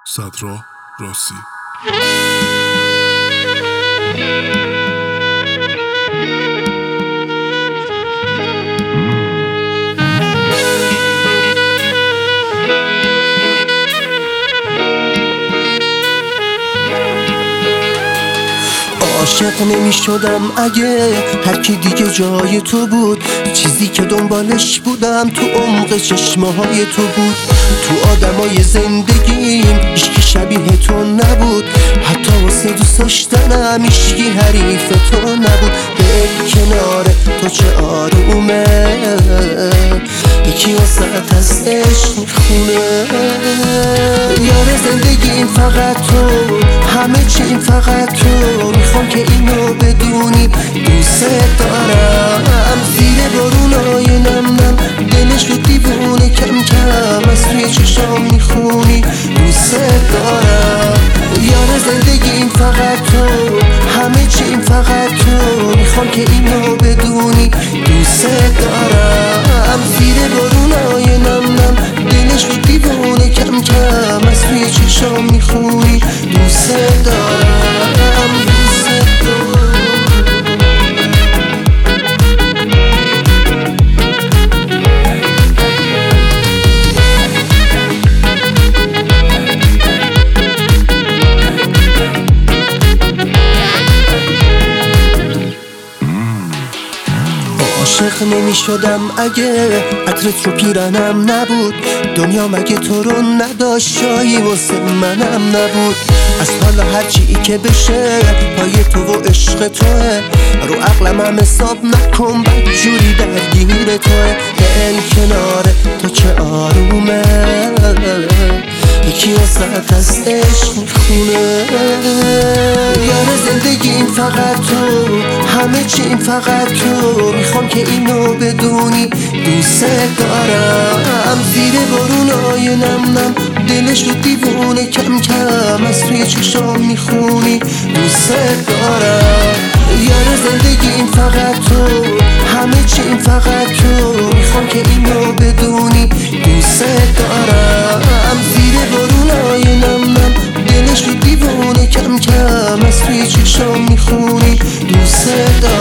صدرا راسی. عاشق نمی شدم اگه هر کی دیگه جای تو بود. چیزی که دنبالش بودم تو عمق چشمه های تو بود. تو آدمای زندگیم هیچکی شبیه تو نبود. حتی واسه دوست داشتنم هیچکی حریف تو نبود. دل کنار تو چه آرومه، یکی واسه از عشق میخونه. یار زندگیم فقط تو، همه چیم فقط تو. میخوام که اینو بدونی دوست دارم. زیر بارونای نم نم دلش رو دیوونه کم کم از توی چشام میخونی دوست دارم. یار زندگیم فقط تو، همه چیم فقط تو. میخوام که اینو بدونی دوست دارم. زیر بارونای نم نم دلش رو دیوونه کم کم از توی چشام میخونی دوست دارم. عاشق نمی شدم اگه عطرت رو پیرنم نبود. دنیا مگه تو رو نداشت جایی واسه منم نبود. از حالا هرچی که بشه پای تو و عشق توه. رو عقلم هم حساب نکن بدجوری درگیر توه. دل کنار تو چه آرومه، یکی واسه از عشق میخونه. یار زندگیم فقط تو، همه چیم فقط تو. میخوام که اینو بدونی دوست دارم. زیر بارونای نم نم دلش رو دیوونه کم کم از توی چشام میخونی دوست دارم. یار زندگیم فقط تو، همه چیم فقط تو. میخوام که اینو بدونی دوست دارم. زیر بارونای نم نم دلش رو دیوونه کم کم از توی چشام میخونی دوست دارم.